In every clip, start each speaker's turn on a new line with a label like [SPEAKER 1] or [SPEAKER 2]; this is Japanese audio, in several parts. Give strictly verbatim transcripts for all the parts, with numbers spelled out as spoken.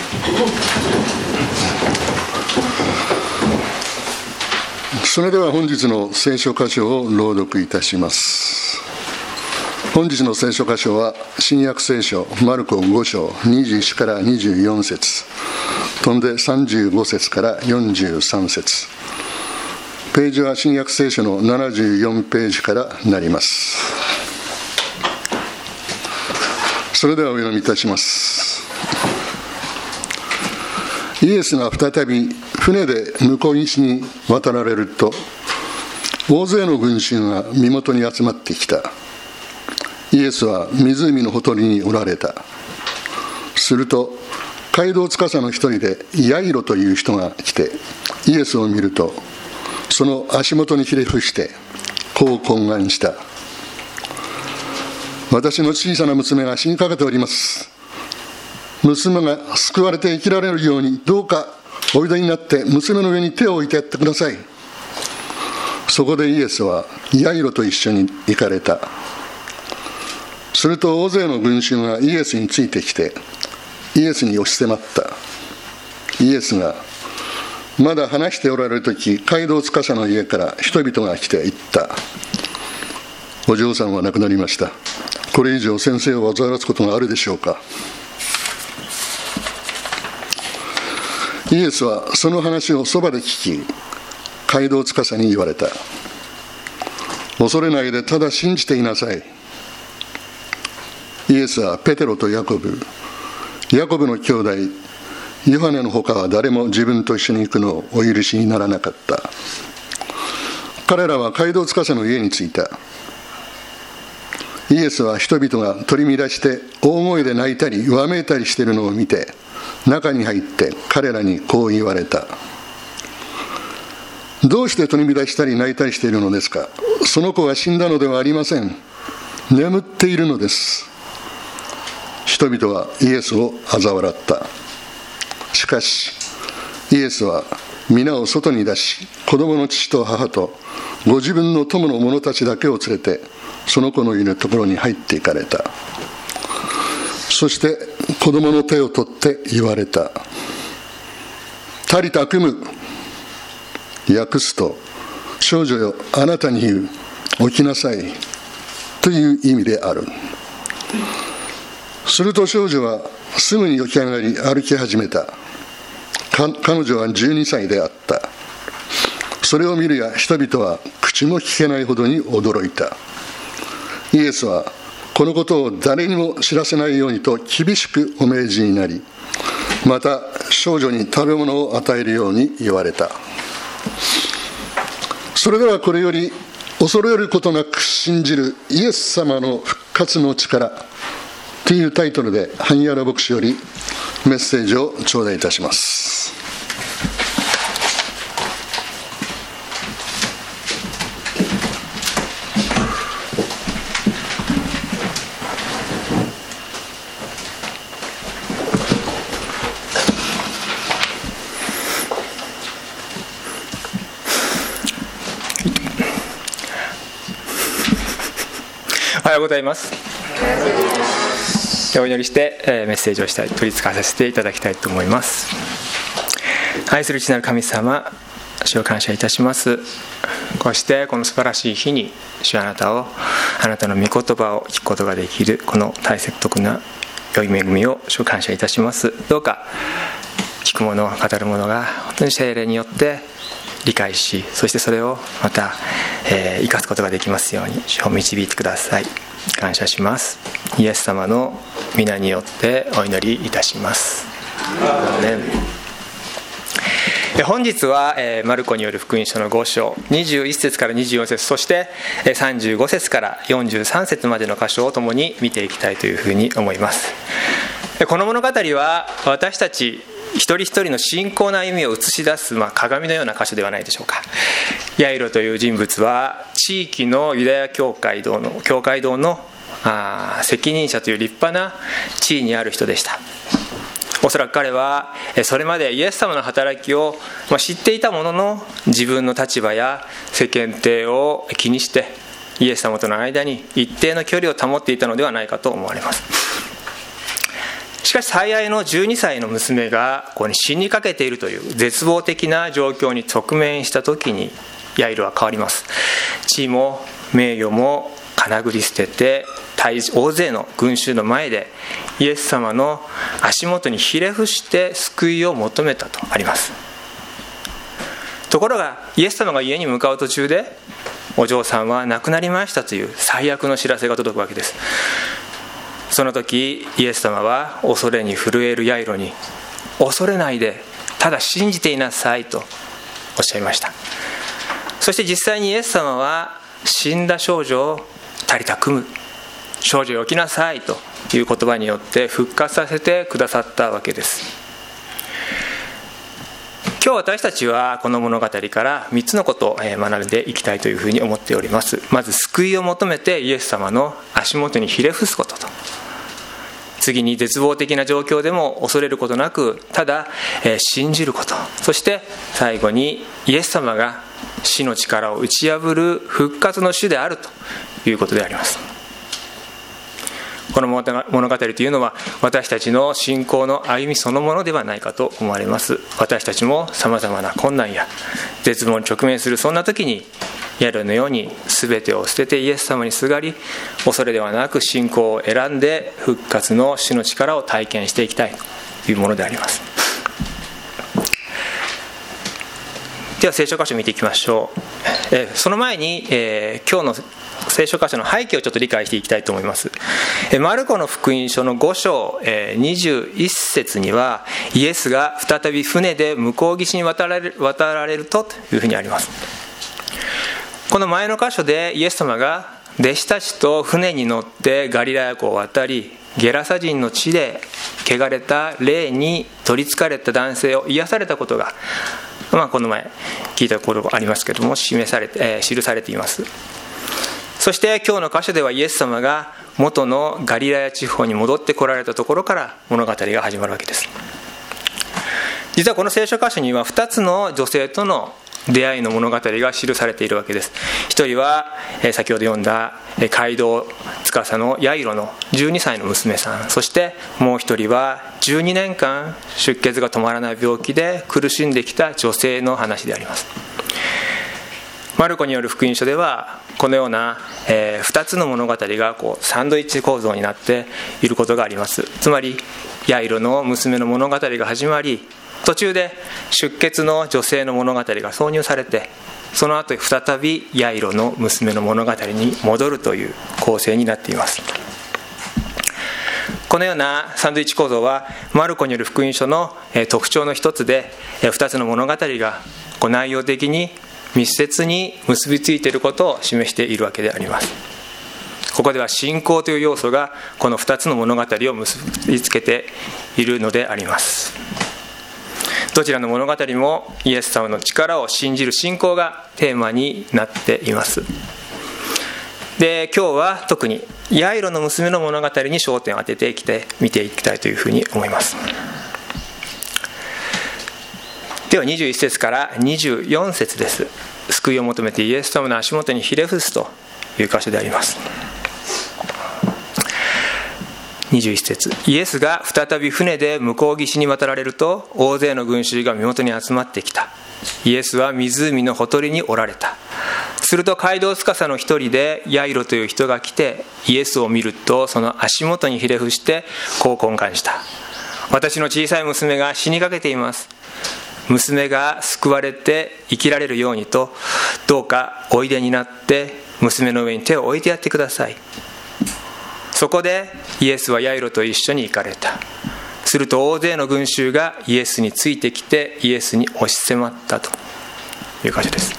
[SPEAKER 1] それでは本日の聖書箇所を朗読いたします。本日の聖書箇所は新約聖書マルコご章にじゅういちからにじゅうよん節、飛んでさんじゅうご節からよんじゅうさん節、ページは新約聖書のななじゅうよんページからなります。それではお読みいたします。イエスが再び船で向こう岸に渡られると、大勢の群衆が身元に集まってきた。イエスは湖のほとりにおられた。すると街道司の一人でヤイロという人が来て、イエスを見るとその足元にひれ伏してこう懇願した。私の小さな娘が死にかけております。娘が救われて生きられるように、どうかおいでになって娘の上に手を置いてやってください。そこでイエスはヤイロと一緒に行かれた。すると大勢の群衆がイエスについてきてイエスに押し迫った。イエスがまだ話しておられるとき、街道司の家から人々が来て言った。お嬢さんは亡くなりました。これ以上先生を煩わすことがあるでしょうか。イエスはその話をそばで聞き、街道司に言われた。恐れないで、ただ信じていなさい。イエスはペテロとヤコブ、ヤコブの兄弟ヨハネのほかは誰も自分と一緒に行くのをお許しにならなかった。彼らは街道司の家に着いた。イエスは人々が取り乱して大声で泣いたりわめいたりしているのを見て、中に入って彼らにこう言われた。どうして取り乱したり泣いたりしているのですか。その子は死んだのではありません。眠っているのです。人々はイエスを嘲笑った。しかしイエスは皆を外に出し、子供の父と母とご自分の友の者たちだけを連れてその子のいるところに入っていかれた。そして子供の手を取って言われた。タリタクム、訳すと、少女よあなたに言う、起きなさいという意味である。すると少女はすぐに起き上がり歩き始めた。か彼女はじゅうにさいであった。それを見るや人々は口も聞けないほどに驚いた。イエスはこのことを誰にも知らせないようにと厳しくお命じになり、また少女に食べ物を与えるように言われた。それではこれより恐れることなく信じるイエス様の復活の力というタイトルで、萩原牧師よりメッセージを頂戴いたします。
[SPEAKER 2] おはようございます。お祈りして、えー、メッセージをしたい、取り付かせていただきたいと思います。愛する父なる神様、主を感謝いたします。こうしてこの素晴らしい日に主はあなたを、あなたの御言葉を聞くことができるこの大切特な良い恵みを主を感謝いたします。どうか聞く者、語る者が本当に聖霊によって理解し、そしてそれをまた、えー、生かすことができますように主を導いてください。感謝します。イエス様の皆によってお祈りいたします。アーメン。本日は、えー、マルコによる福音書のご章にじゅういち節からにじゅうよん節、そして、えー、さんじゅうご節からよんじゅうさん節までの箇所を共に見ていきたいというふうに思います。この物語は私たち一人一人の信仰の歩みを映し出す、まあ、鏡のような箇所ではないでしょうか。ヤイロという人物は地域のユダヤ教会堂の教会堂のあ責任者という立派な地位にある人でした。おそらく彼はそれまでイエス様の働きを知っていたものの、自分の立場や世間体を気にしてイエス様との間に一定の距離を保っていたのではないかと思われます。 しかし最愛のじゅうにさいの娘がここに死にかけているという絶望的な状況に直面した時にヤイロは変わります。地位も名誉もかなぐり捨てて大勢の群衆の前でイエス様の足元にひれ伏して救いを求めたとあります。ところがイエス様が家に向かう途中でお嬢さんは亡くなりましたという最悪の知らせが届くわけです。その時イエス様は恐れに震えるヤイロに、恐れないでただ信じていなさいとおっしゃいました。そして実際にイエス様は死んだ少女をタリタクム、少女よ起きなさいという言葉によって復活させてくださったわけです。今日私たちはこの物語からみっつのことを学んでいきたいというふうに思っております。まず救いを求めてイエス様の足元にひれ伏すことと、次に絶望的な状況でも恐れることなくただ信じること、そして最後にイエス様が死の力を打ち破る復活の主であるということであります。この物語というのは私たちの信仰の歩みそのものではないかと思われます。私たちもさまざまな困難や絶望に直面するそんな時にヤイロのように全てを捨ててイエス様にすがり、恐れではなく信仰を選んで復活の主の力を体験していきたいというものであります。では聖書箇所を見ていきましょう。えその前に、えー、今日の聖書箇所の背景をちょっと理解していきたいと思います。えマルコの福音書のご章、えー、にじゅういっ節にはイエスが再び船で向こう岸に渡られる、渡られるとというふうにあります。この前の箇所でイエス様が弟子たちと船に乗ってガリラヤ湖を渡り、ゲラサ人の地で汚れた霊に取りつかれた男性を癒されたことが、まあ、この前聞いたことがありますけれども示されて、えー、記されています。そして今日の箇所ではイエス様が元のガリラヤ地方に戻ってこられたところから物語が始まるわけです。実はこの聖書箇所にはふたつの女性との出会いの物語が記されているわけです。一人は先ほど読んだ街道司のヤイロのじゅうにさいの娘さん、そしてもう一人はじゅうにねんかん出血が止まらない病気で苦しんできた女性の話であります。マルコによる福音書ではこのような、えー、ふたつの物語がこうサンドイッチ構造になっていることがあります。つまりヤイロの娘の物語が始まり、途中で出血の女性の物語が挿入されて、その後再びヤイロの娘の物語に戻るという構成になっています。このようなサンドイッチ構造はマルコによる福音書の特徴の一つで、ふたつの物語がこう内容的に密接に結びついていることを示しているわけであります。ここでは信仰という要素がこのふたつの物語を結びつけているのであります。どちらの物語もイエス様の力を信じる信仰がテーマになっています。で、今日は特にヤイロの娘の物語に焦点を当ててきて見ていきたいというふうに思います。ではにじゅういっ節からにじゅうよん節です。救いを求めてイエス様の足元にひれ伏すという箇所であります。にじゅういっ節、イエスが再び船で向こう岸に渡られると大勢の群衆が身元に集まってきた。イエスは湖のほとりにおられた。すると街道司の一人でヤイロという人が来てイエスを見るとその足元にひれ伏してこう懇願した。私の小さい娘が死にかけています。娘が救われて生きられるようにとどうかおいでになって娘の上に手を置いてやってください。そこでイエスはヤイロと一緒に行かれた。すると大勢の群衆がイエスについてきてイエスに押し迫ったという箇所です。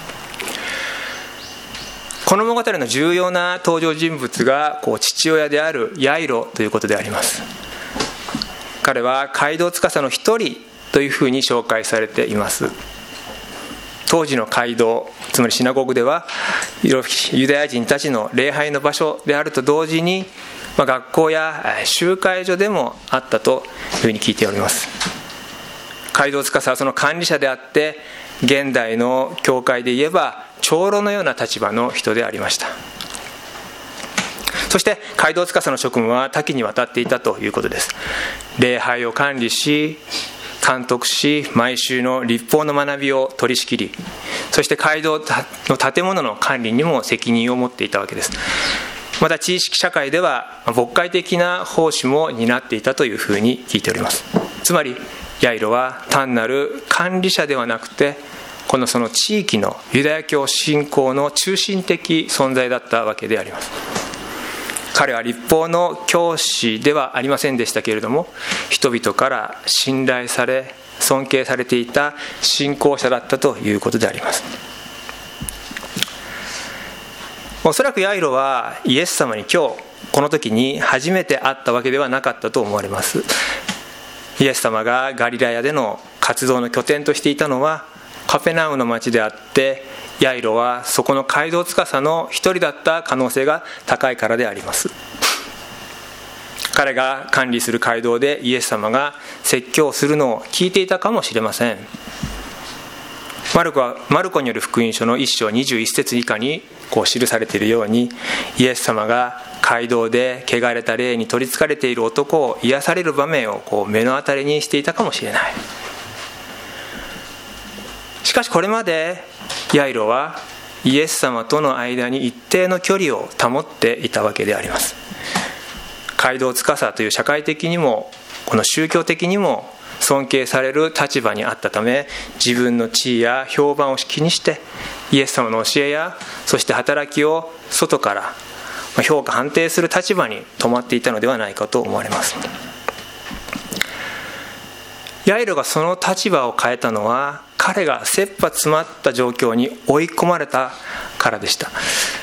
[SPEAKER 2] この物語の重要な登場人物がこう父親であるヤイロということであります。彼は街道司の一人というふうに紹介されています。当時の街道、つまりシナゴグではユダヤ人たちの礼拝の場所であると同時に、まあ、学校や集会所でもあったというふうに聞いております。街道司はその管理者であって、現代の教会で言えば長老のような立場の人でありました。そして街道司の職務は多岐にわたっていたということです。 礼拝を管理し監督し、毎週の律法の学びを取り仕切り、そして街道の建物の管理にも責任を持っていたわけです。また知識社会では牧会的な奉仕も担っていたというふうに聞いております。つまりヤイロは単なる管理者ではなくて、このその地域のユダヤ教信仰の中心的存在だったわけであります。彼は律法の教師ではありませんでしたけれども、人々から信頼され尊敬されていた信仰者だったということであります。おそらくヤイロはイエス様に今日この時に初めて会ったわけではなかったと思われます。イエス様がガリラヤでの活動の拠点としていたのはカペナウムの町であって、ヤイロはそこの街道司の一人だった可能性が高いからであります。彼が管理する街道でイエス様が説教するのを聞いていたかもしれません。マルコはマルコによる福音書のいっ章にじゅういち節以下にこう記されているように、イエス様が街道で汚れた霊に取りつかれている男を癒される場面をこう目の当たりにしていたかもしれない。しかしこれまでヤイロはイエス様との間に一定の距離を保っていたわけであります。街道司という社会的にもこの宗教的にも尊敬される立場にあったため、自分の地位や評判を気にしてイエス様の教えやそして働きを外から評価判定する立場に止まっていたのではないかと思われます。ヤイロがその立場を変えたのは、彼が切羽詰まった状況に追い込まれたからでした。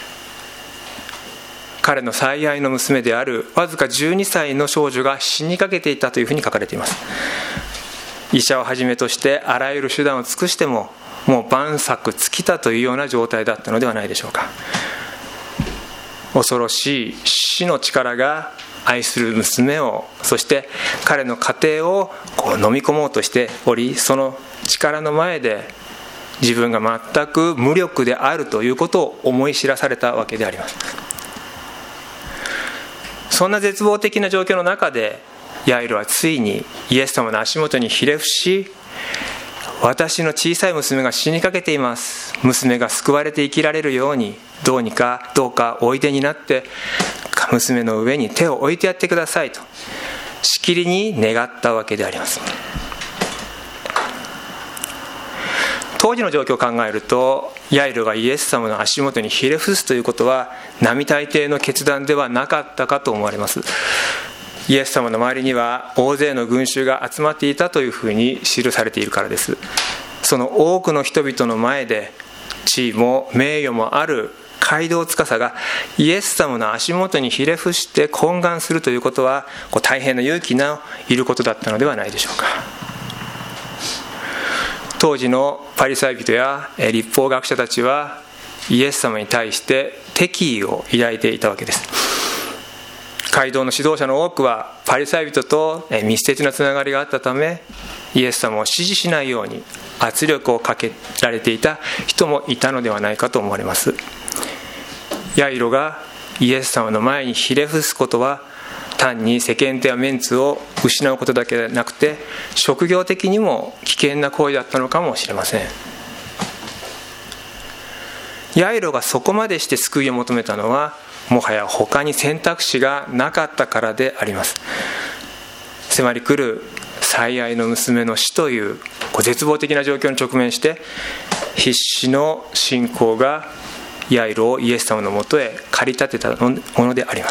[SPEAKER 2] 彼の最愛の娘であるわずかじゅうにさいの少女が死にかけていたというふうに書かれています。医者をはじめとしてあらゆる手段を尽くしてももう万策尽きたというような状態だったのではないでしょうか。恐ろしい死の力が愛する娘を、そして彼の家庭をこう飲み込もうとしており、その力の前で自分が全く無力であるということを思い知らされたわけであります。そんな絶望的な状況の中でヤイロはついにイエス様の足元にひれ伏し、私の小さい娘が死にかけています、娘が救われて生きられるようにどうにかどうかおいでになって娘の上に手を置いてやってくださいとしきりに願ったわけであります。当時の状況を考えると、ヤイロがイエス様の足元にひれ伏すということは並大抵の決断ではなかったかと思われます。イエス様の周りには大勢の群衆が集まっていたというふうに記されているからです。その多くの人々の前で地位も名誉もある街道司がイエス様の足元にひれ伏して懇願するということはこう大変な勇気のいることだったのではないでしょうか。当時のパリサイ人や律法学者たちはイエス様に対して敵意を抱いていたわけです。街道の指導者の多くはパリサイ人と密接なつながりがあったため、イエス様を支持しないように圧力をかけられていた人もいたのではないかと思われます。ヤイロがイエス様の前にひれ伏すことは単に世間体やメンツを失うことだけでなくて、職業的にも危険な行為だったのかもしれません。ヤイロがそこまでして救いを求めたのはもはや他に選択肢がなかったからであります。迫り来る最愛の娘の死という絶望的な状況に直面して必死の信仰がヤイロをイエス様のもとへ駆り立てたものであります。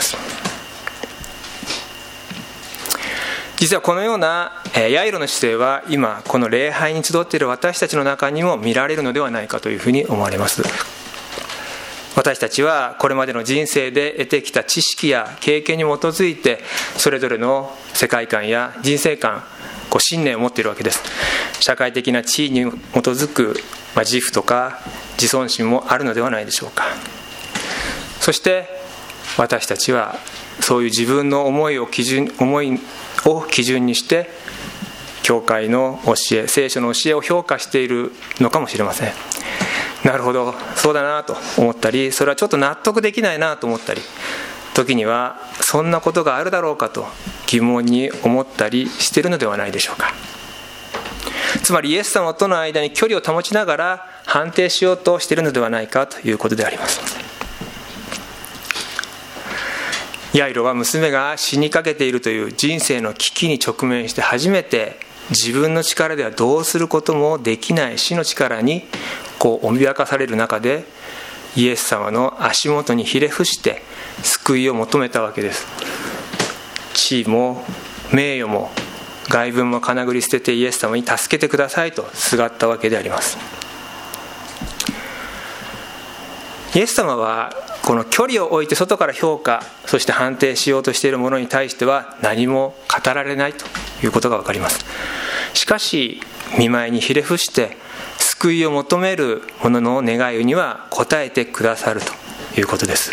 [SPEAKER 2] 実はこのようなヤイロの姿勢は今この礼拝に集っている私たちの中にも見られるのではないかというふうに思われます。私たちはこれまでの人生で得てきた知識や経験に基づいてそれぞれの世界観や人生観、こう信念を持っているわけです。社会的な地位に基づく、まあ、自負とか自尊心もあるのではないでしょうか。そして私たちはそういう自分の思いを基準、思いを基準にして教会の教え、聖書の教えを評価しているのかもしれません。なるほど、そうだなと思ったり、それはちょっと納得できないなと思ったり、時にはそんなことがあるだろうかと疑疑問に思ったりしているのではないでしょうか。つまりイエス様との間に距離を保ちながら判定しようとしているのではないかということであります。ヤイロは娘が死にかけているという人生の危機に直面して初めて、自分の力ではどうすることもできない死の力にこう脅かされる中で、イエス様の足元にひれ伏して救いを求めたわけです。地位も名誉も外聞もかなぐり捨ててイエス様に助けてくださいとすがったわけであります。イエス様はこの距離を置いて外から評価、そして判定しようとしているものに対しては何も語られないということが分かります。しかし御前にひれ伏して救いを求める者の願いには応えてくださるということです。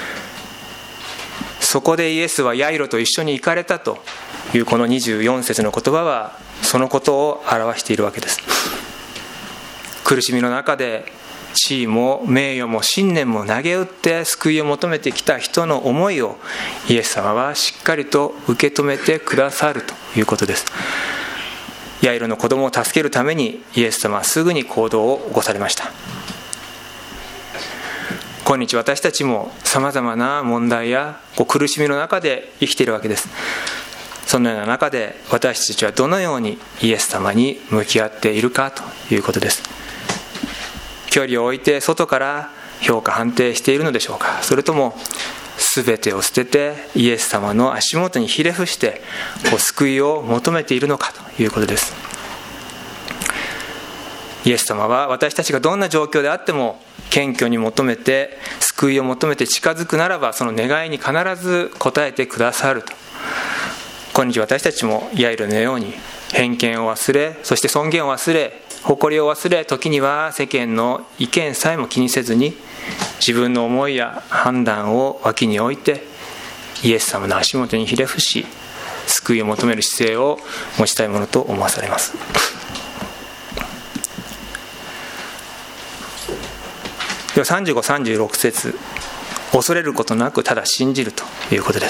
[SPEAKER 2] そこでイエスはヤイロと一緒に行かれたというこのにじゅうよん節の言葉はそのことを表しているわけです。苦しみの中で地位も名誉も信念も投げ打って救いを求めてきた人の思いをイエス様はしっかりと受け止めてくださるということです。ヤイロの子供を助けるためにイエス様はすぐに行動を起こされました。今日私たちもさまざまな問題やこう苦しみの中で生きているわけです。そのような中で私たちはどのようにイエス様に向き合っているかということです。距離を置いて外から評価判定しているのでしょうか。それとも全てを捨ててイエス様の足元にひれ伏してこう救いを求めているのかということです。イエス様は私たちがどんな状況であっても謙虚に求めて救いを求めて近づくならば、その願いに必ず応えてくださると。今日私たちもヤイロのように偏見を忘れ、そして尊厳を忘れ、誇りを忘れ、時には世間の意見さえも気にせずに自分の思いや判断を脇に置いてイエス様の足元にひれ伏し救いを求める姿勢を持ちたいものと思わされます。ではさんじゅうご、さんじゅうろく節、恐れることなくただ信じるということです。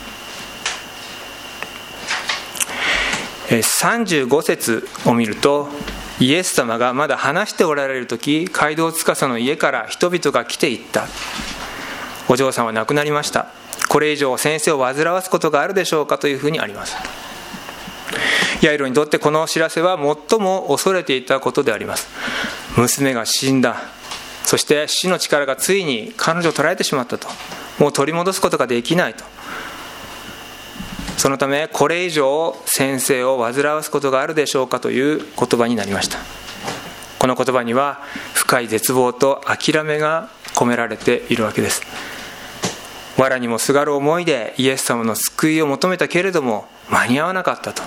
[SPEAKER 2] さんじゅうご節を見ると、イエス様がまだ話しておられる時、街道司の家から人々が来ていった。お嬢さんは亡くなりました。これ以上先生を煩わすことがあるでしょうかというふうにあります。ヤイロにとってこの知らせは最も恐れていたことであります。娘が死んだ。そして死の力がついに彼女を捉えてしまったと。もう取り戻すことができないと。そのためこれ以上先生を煩わすことがあるでしょうかという言葉になりました。この言葉には深い絶望と諦めが込められているわけです。藁にもすがる思いでイエス様の救いを求めたけれども間に合わなかったと。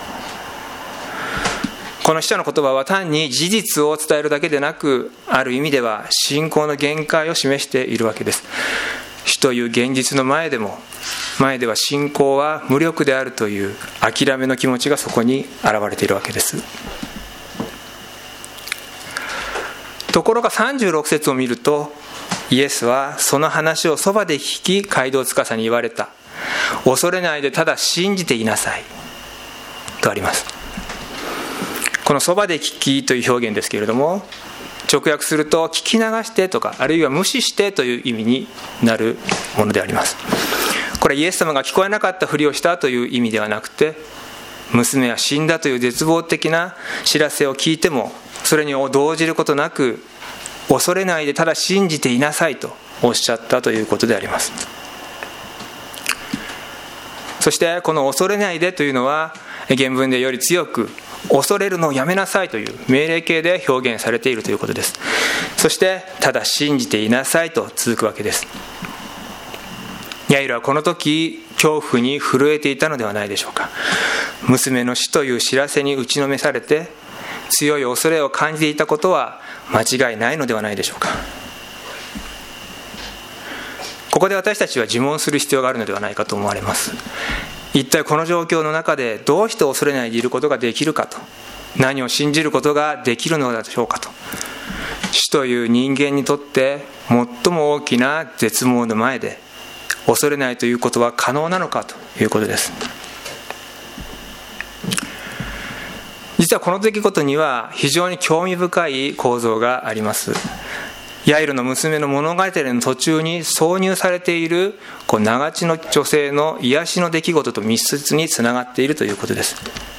[SPEAKER 2] この使者の言葉は単に事実を伝えるだけでなく、ある意味では信仰の限界を示しているわけです。死という現実の前でも前では信仰は無力であるという諦めの気持ちがそこに現れているわけです。ところがさんじゅうろく節を見ると、イエスはその話をそばで聞き街道司に言われた。恐れないでただ信じていなさいとあります。このそばで聞きという表現ですけれども、直訳すると聞き流してとか、あるいは無視してという意味になるものであります。これイエス様が聞こえなかったふりをしたという意味ではなくて、娘は死んだという絶望的な知らせを聞いてもそれに動じることなく、恐れないでただ信じていなさいとおっしゃったということであります。そしてこの恐れないでというのは原文でより強く恐れるのをやめなさいという命令形で表現されているということです。そしてただ信じていなさいと続くわけです。ヤイロはこの時恐怖に震えていたのではないでしょうか。娘の死という知らせに打ちのめされて強い恐れを感じていたことは間違いないのではないでしょうか。ここで私たちは自問する必要があるのではないかと思われます。一体この状況の中でどうして恐れないでいることができるかと、何を信じることができるのでしょうかと。死という人間にとって最も大きな絶望の前で恐れないということは可能なのかということです。 実はこの出来事には非常に興味深い構造があります。ヤイロの娘の物語の途中に挿入されているこう長地の女性の癒しの出来事と密接につながっているということです。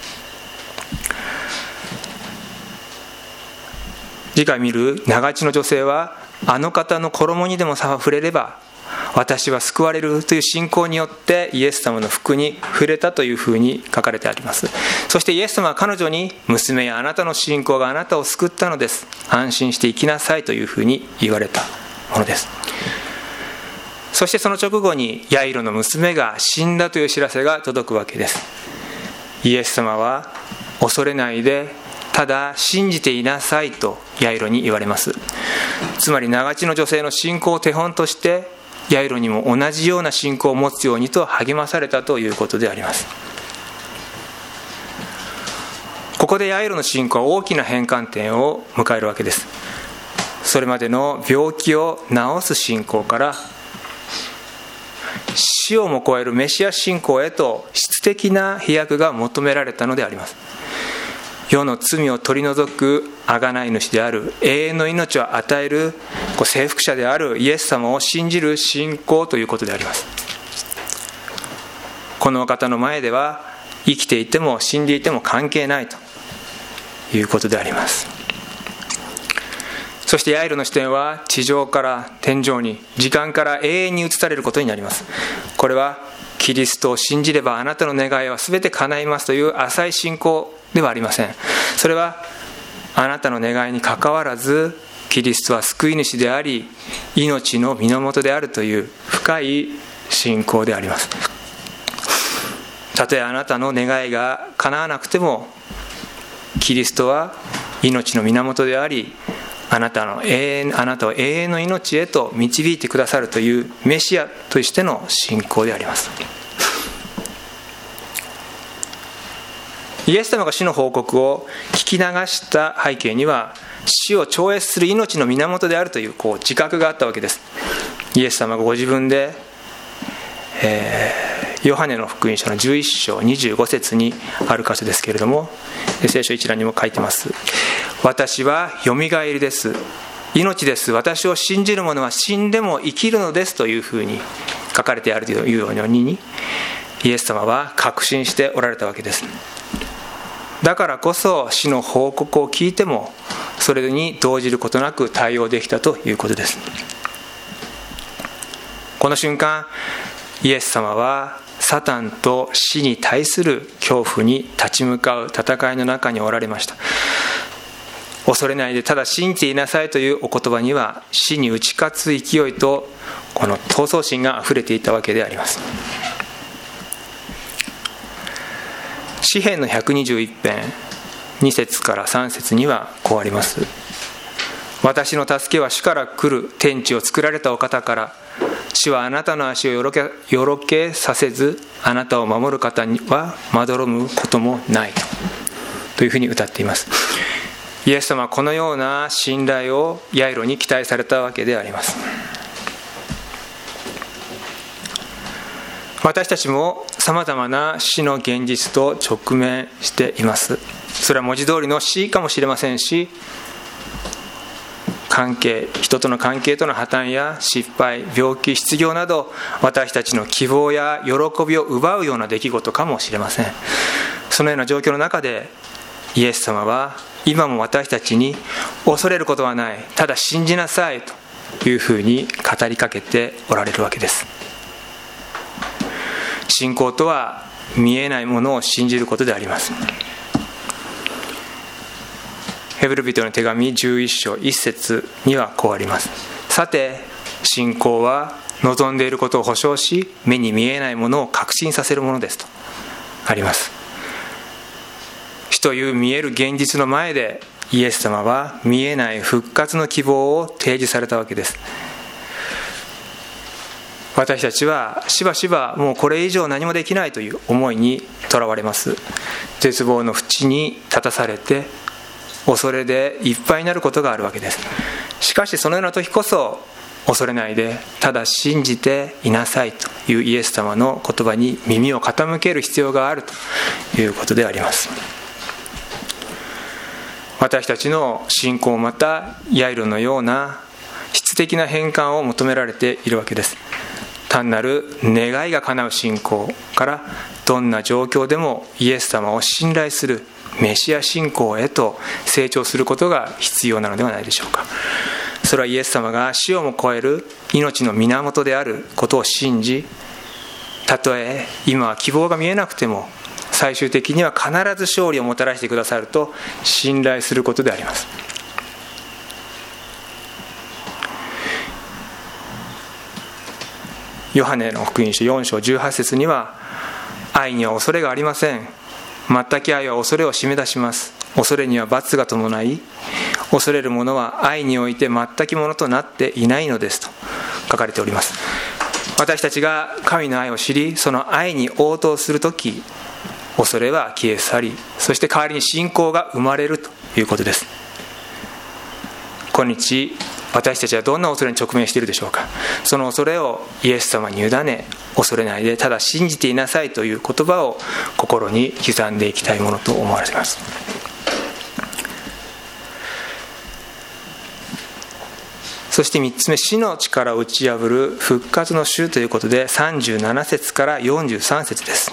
[SPEAKER 2] 次回見る長地の女性は、あの方の衣にでも触れれば私は救われるという信仰によってイエス様の服に触れたというふうに書かれてあります。そしてイエス様は彼女に、娘やあなたの信仰があなたを救ったのです、安心して生きなさいというふうに言われたものです。そしてその直後にヤイロの娘が死んだという知らせが届くわけです。イエス様は、恐れないでただ信じていなさいとヤイロに言われます。つまり長地の女性の信仰を手本としてヤイロにも同じような信仰を持つようにと励まされたということであります。ここでヤイロの信仰は大きな変換点を迎えるわけです。それまでの病気を治す信仰から死をも超えるメシア信仰へと質的な飛躍が求められたのであります。世の罪を取り除く贖い主である、永遠の命を与える征服者であるイエス様を信じる信仰ということであります。この方の前では生きていても死んでいても関係ないということであります。そしてヤイロの視点は地上から天上に、時間から永遠に移されることになります。これはキリストを信じればあなたの願いは全て叶いますという浅い信仰ではありません。それはあなたの願いにかかわらずキリストは救い主であり命の源であるという深い信仰であります。たとえあなたの願いが叶わなくてもキリストは命の源であり、あなたの永遠あなたを永遠の命へと導いてくださるというメシアとしての信仰であります。イエス様が死の報告を聞き流した背景には、死を超越する命の源であるという、こう自覚があったわけです。イエス様がご自分で、えー、ヨハネの福音書のじゅういっ章にじゅうご節にある箇所ですけれども、聖書一覧にも書いてます。私はよみがえりです、命です、私を信じる者は死んでも生きるのですというふうに書かれてあるというように、イエス様は確信しておられたわけです。だからこそ死の報告を聞いてもそれに動じることなく対応できたということです。この瞬間、イエス様はサタンと死に対する恐怖に立ち向かう戦いの中におられました。恐れないでただ信じていなさいというお言葉には、死に打ち勝つ勢いとこの闘争心があふれていたわけであります。詩編のひゃくにじゅういち編に節からさん節にはこうあります。私の助けは主から来る、天地を作られたお方から。主はあなたの足をよろけ、よろけさせず、あなたを守る方にはまどろむこともないと、というふうに歌っています。イエス様はこのような信頼をヤイロに期待されたわけであります。私たちもさまざまな死の現実と直面しています。それは文字通りの死かもしれませんし、関係、人との関係との破綻や失敗、病気、失業など、私たちの希望や喜びを奪うような出来事かもしれません。そのような状況の中で、イエス様は今も私たちに恐れることはない、ただ信じなさいというふうに語りかけておられるわけです。信仰とは見えないものを信じることであります。ヘブル人の手紙じゅういち章いち節にはこうあります。さて信仰は望んでいることを保証し、目に見えないものを確信させるものですとあります。死という見える現実の前で、イエス様は見えない復活の希望を提示されたわけです。私たちはしばしばもうこれ以上何もできないという思いにとらわれます。絶望の淵に立たされて恐れでいっぱいになることがあるわけです。しかしそのような時こそ、恐れないでただ信じていなさいというイエス様の言葉に耳を傾ける必要があるということであります。 私たちの信仰もまたヤイロのような質的な変換を求められているわけです。単なる願いが叶う信仰からどんな状況でもイエス様を信頼するメシア信仰へと成長することが必要なのではないでしょうか。それはイエス様が死をも超える命の源であることを信じ、たとえ今は希望が見えなくても最終的には必ず勝利をもたらしてくださると信頼することであります。ヨハネの福音書よん章じゅうはち節には、愛には恐れがありません。全く愛は恐れを締め出します。恐れには罰が伴い、恐れる者は愛において全くものとなっていないのですと書かれております。私たちが神の愛を知り、その愛に応答するとき、恐れは消え去り、そして代わりに信仰が生まれるということです。今日私たちはどんな恐れに直面しているでしょうか。その恐れをイエス様に委ね、恐れないでただ信じていなさいという言葉を心に刻んでいきたいものと思われます。そしてみっつめ、死の力を打ち破る復活の主ということで、さんじゅうなな節からよんじゅうさん節です。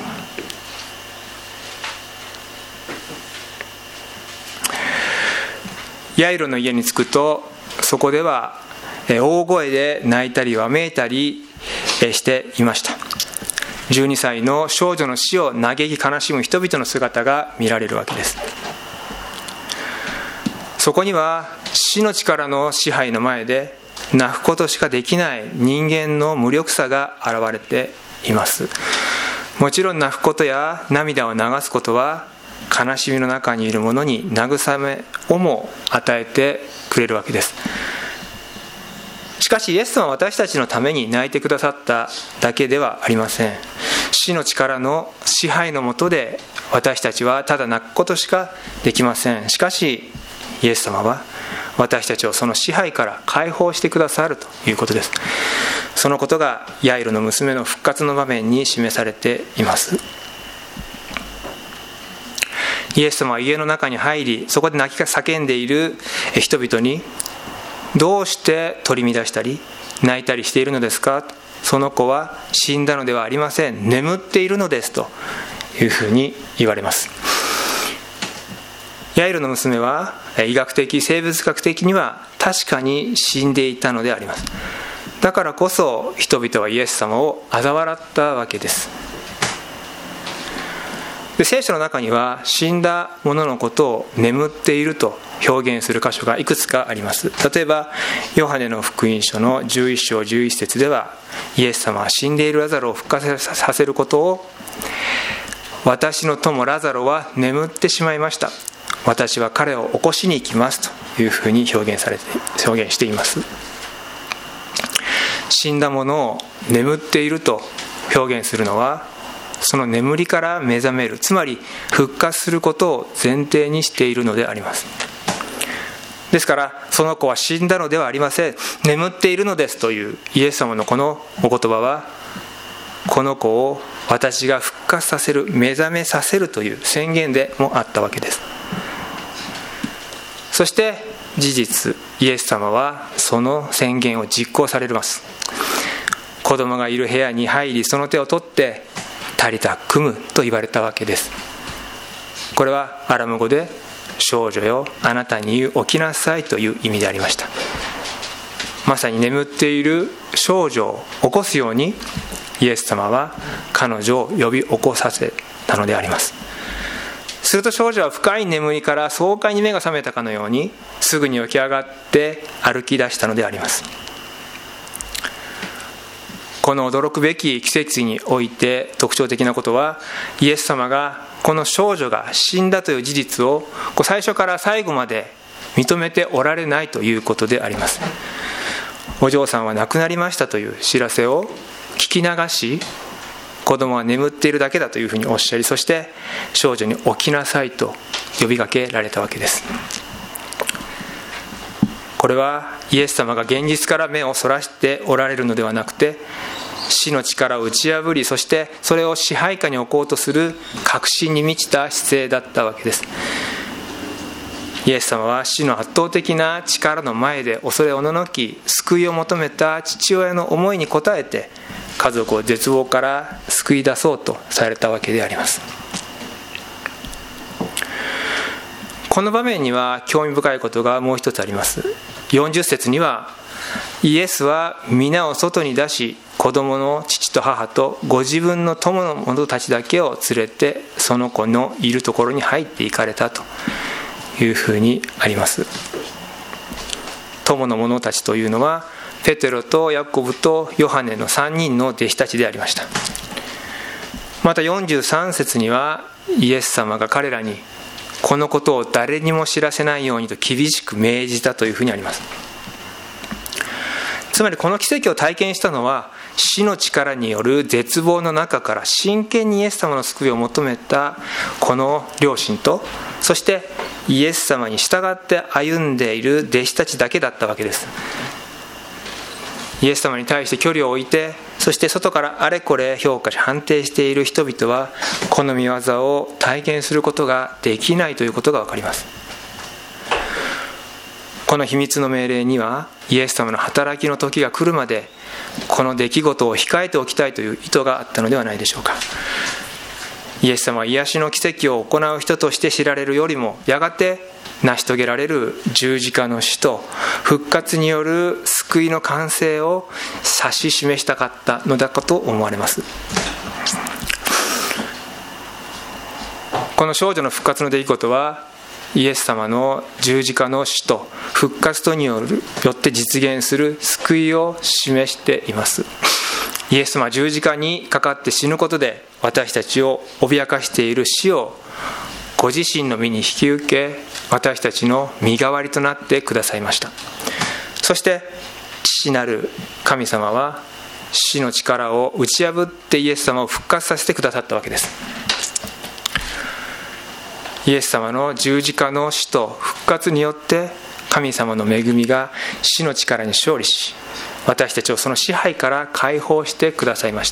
[SPEAKER 2] ヤイロの家に着くと、そこでは大声で泣いたりわめいたりしていました。じゅうにさいの少女の死を嘆き悲しむ人々の姿が見られるわけです。そこには死の力の支配の前で泣くことしかできない人間の無力さが現れています。もちろん泣くことや涙を流すことは悲しみの中にいる者に慰めをも与えてくれるわけです。しかしイエス様は私たちのために泣いてくださっただけではありません。死の力の支配の下で私たちはただ泣くことしかできません。しかしイエス様は私たちをその支配から解放してくださるということです。そのことがヤイロの娘の復活の場面に示されています。イエス様は家の中に入り、そこで泣き叫んでいる人々に、どうして取り乱したり泣いたりしているのですか。その子は死んだのではありません。眠っているのですというふうに言われます。ヤイロの娘は医学的生物学的には確かに死んでいたのであります。だからこそ人々はイエス様を嘲笑ったわけです。で、聖書の中には死んだ者のことを眠っていると表現する箇所がいくつかあります。例えばヨハネの福音書のじゅういっ章じゅういち節では、イエス様は死んでいるラザロを復活させることを、私の友ラザロは眠ってしまいました、私は彼を起こしに行きますというふうに表現されて表現しています。死んだ者を眠っていると表現するのは、その眠りから目覚める、つまり復活することを前提にしているのであります。ですからその子は死んだのではありません、眠っているのですというイエス様のこのお言葉は、この子を私が復活させる、目覚めさせるという宣言でもあったわけです。そして事実、イエス様はその宣言を実行されます。子供がいる部屋に入り、その手を取ってタリタクムと言われたわけです。これはアラム語で、少女よあなたに言う起きなさいという意味でありました。まさに眠っている少女を起こすように、イエス様は彼女を呼び起こさせたのであります。すると少女は深い眠りから爽快に目が覚めたかのように、すぐに起き上がって歩き出したのであります。この驚くべき奇跡において特徴的なことは、イエス様がこの少女が死んだという事実を最初から最後まで認めておられないということであります。お嬢さんは亡くなりましたという知らせを聞き流し、子供は眠っているだけだというふうにおっしゃり、そして少女に起きなさいと呼びかけられたわけです。これはイエス様が現実から目をそらしておられるのではなくて、死の力を打ち破り、そしてそれを支配下に置こうとする確信に満ちた姿勢だったわけです。 イエス様は死の圧倒的な力の前で恐れおののき、救いを求めた父親の思いに応えて、家族を絶望から救い出そうとされたわけであります。この場面には興味深いことがもう一つあります。よんじゅっ節には、イエスは皆を外に出し、子供の父と母とご自分の友の者たちだけを連れて、その子のいるところに入っていかれたというふうにあります。友の者たちというのは、ペテロとヤコブとヨハネのさんにんの弟子たちでありました。またよんじゅうさん節には、イエス様が彼らにこのことを誰にも知らせないようにと厳しく命じたというふうにあります。つまりこの奇跡を体験したのは、死の力による絶望の中から真剣にイエス様の救いを求めたこの両親と、そしてイエス様に従って歩んでいる弟子たちだけだったわけです。イエス様に対して距離を置いて、そして外からあれこれ評価し判定している人々は、この御業を体験することができないということが分かります。この秘密の命令には、イエス様の働きの時が来るまでこの出来事を控えておきたいという意図があったのではないでしょうか。イエス様は癒しの奇跡を行う人として知られるよりも、やがて成し遂げられる十字架の死と復活による救いの完成を指し示したかったのだかと思われます。この少女の復活の出来事は、イエス様の十字架の死と復活とによって実現する救いを示しています。イエス様は十字架にかかって死ぬことで、私たちを脅かしている死をご自身の身に引き受け、私たちの身代わりとなってくださいました。そして父なる神様は死の力を打ち破ってイエス様を復活させてくださったわけです。イエス様の十字架の死と復活によって、神様の恵みが死の力に勝利し、私たちをその支配から解放してくださいました。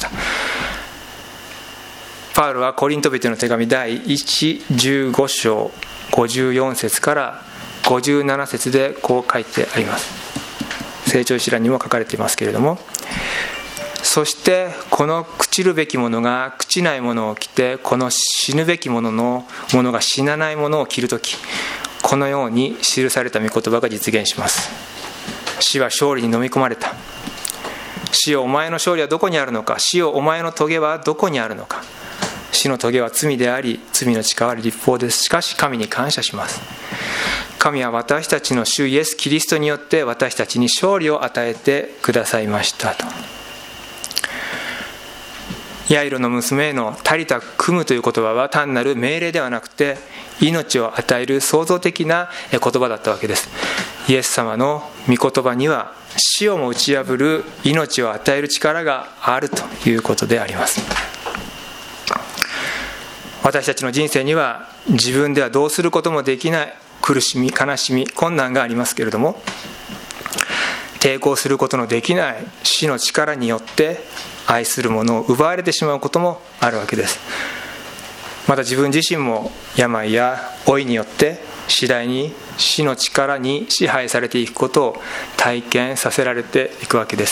[SPEAKER 2] パウロはコリント人の手紙だいいちじゅうご章ごじゅうよん節からごじゅうなな節でこう書いてあります。聖書一覧にも書かれていますけれども、そしてこの朽ちるべきものが朽ちないものを着て、この死ぬべきもののものが死なないものを着るとき、このように記された御言葉が実現します。死は勝利に飲み込まれた。死よ、お前の勝利はどこにあるのか。死よ、お前の棘はどこにあるのか。死の棘は罪であり、罪の力は律法です。しかし神に感謝します。神は私たちの主イエス・キリストによって私たちに勝利を与えてくださいましたと。ヤイロの娘のタリタ・クムという言葉は単なる命令ではなくて、命を与える創造的な言葉だったわけです。イエス様の御言葉には死をも打ち破る命を与える力があるということであります。私たちの人生には自分ではどうすることもできない苦しみ、悲しみ、困難がありますけれども、抵抗することのできない死の力によって愛するものを奪われてしまうこともあるわけです。また自分自身も病や老いによって次第に死の力に支配されていくことを体験させられていくわけです。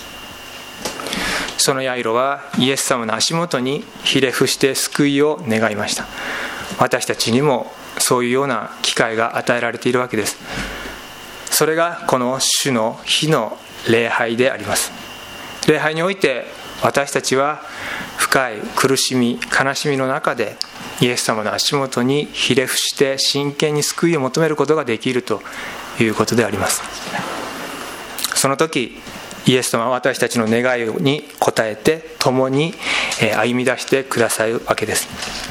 [SPEAKER 2] そのヤイロはイエス様の足元にひれ伏して救いを願いました。私たちにもそういうような機会が与えられているわけです。それがこの主の日の礼拝であります。礼拝において私たちは深い苦しみ、悲しみの中でイエス様の足元にひれ伏して真剣に救いを求めることができるということであります。その時イエス様は私たちの願いに応えて共に歩み出してくださるわけです。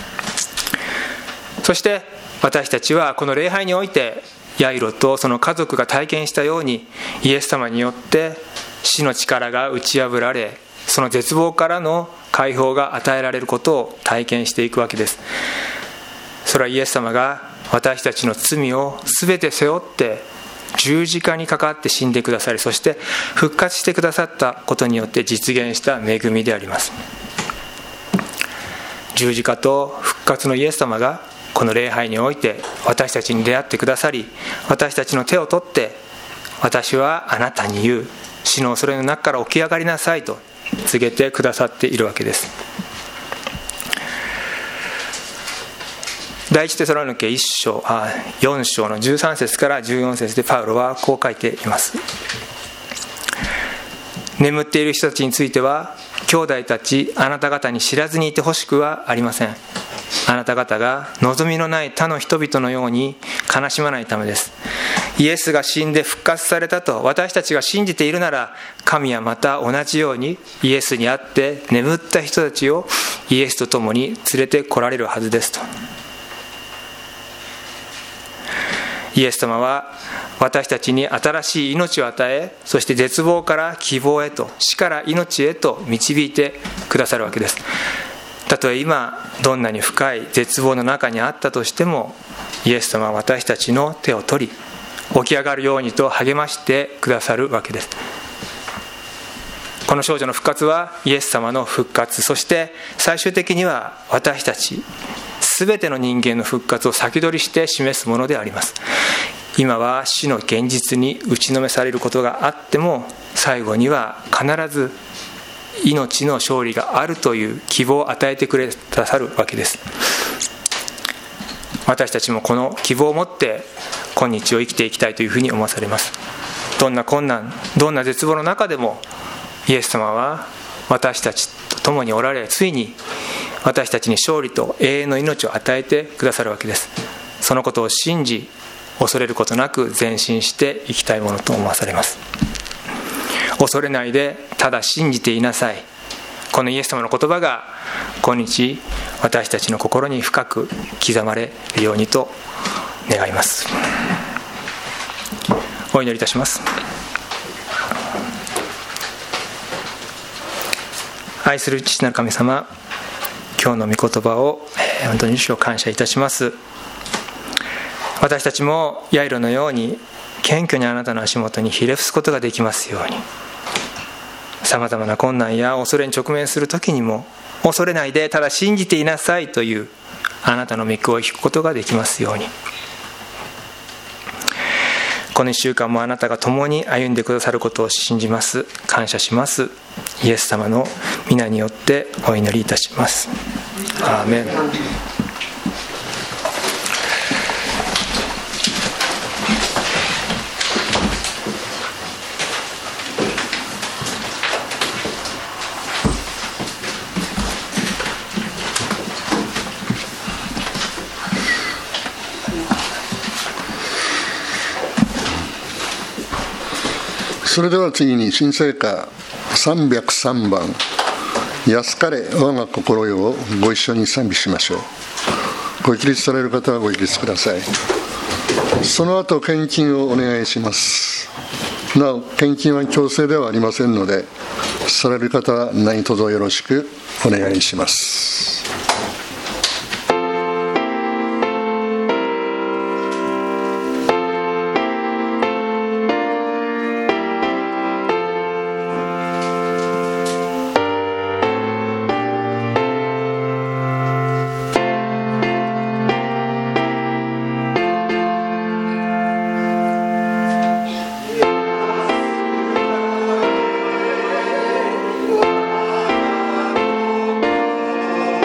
[SPEAKER 2] そして私たちはこの礼拝においてヤイロとその家族が体験したように、イエス様によって死の力が打ち破られ、その絶望からの解放が与えられることを体験していくわけです。それはイエス様が私たちの罪を全て背負って十字架にかかって死んでくださり、そして復活してくださったことによって実現した恵みであります。十字架と復活のイエス様がこの礼拝において私たちに出会ってくださり、私たちの手を取って、私はあなたに言う、死の恐れの中から起き上がりなさいと告げてくださっているわけです。第一テサロニケいっ章、あよん章のじゅうさん節からじゅうよん節でパウロはこう書いています。眠っている人たちについては、兄弟たち、あなた方に知らずにいてほしくはありません。あなた方が望みのない他の人々のように悲しまないためです。イエスが死んで復活されたと私たちが信じているなら、神はまた同じようにイエスにあって眠った人たちをイエスと共に連れて来られるはずですと。イエス様は私たちに新しい命を与え、そして絶望から希望へと、死から命へと導いてくださるわけです。たとえ今どんなに深い絶望の中にあったとしても、イエス様は私たちの手を取り、起き上がるようにと励ましてくださるわけです。この少女の復活はイエス様の復活、そして最終的には私たち全ての人間の復活を先取りして示すものであります。今は死の現実に打ちのめされることがあっても、最後には必ず命の勝利があるという希望を与えてくださるわけです。私たちもこの希望を持って今日を生きていきたいというふうに思わされます。どんな困難、どんな絶望の中でも、イエス様は私たちと共におられ、ついに私たちに勝利と永遠の命を与えてくださるわけです。そのことを信じ、恐れることなく前進していきたいものと思わされます。恐れないで、ただ信じていなさい。このイエス様の言葉が今日私たちの心に深く刻まれるようにと願います。お祈りいたします。愛する父なる神様、今日の御言葉を本当に主を感謝いたします。私たちもヤイロのように謙虚にあなたの足元にひれ伏すことができますように、さまざまな困難や恐れに直面するときにも、恐れないでただ信じていなさいというあなたの御句を聞くことができますように。このいっしゅうかんもあなたが共に歩んでくださることを信じます。感謝します。イエス様の皆によってお祈りいたします。アーメン。
[SPEAKER 1] それでは次に新聖歌さんびゃくさんばん「安かれ我が心よ」をご一緒に賛美しましょう。ご起立される方はご起立ください。その後献金をお願いします。なお献金は強制ではありませんので、される方は何卒よろしくお願いします。
[SPEAKER 3] 「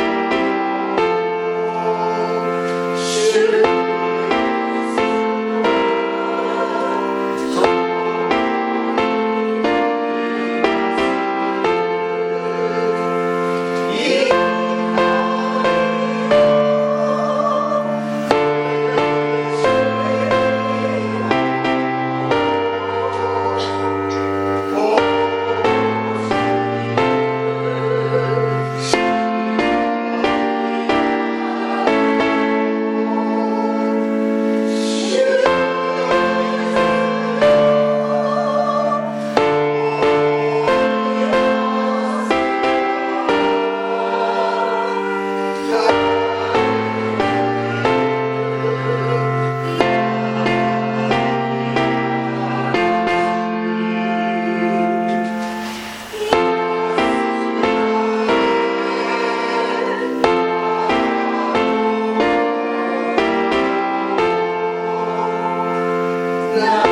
[SPEAKER 3] レルヤ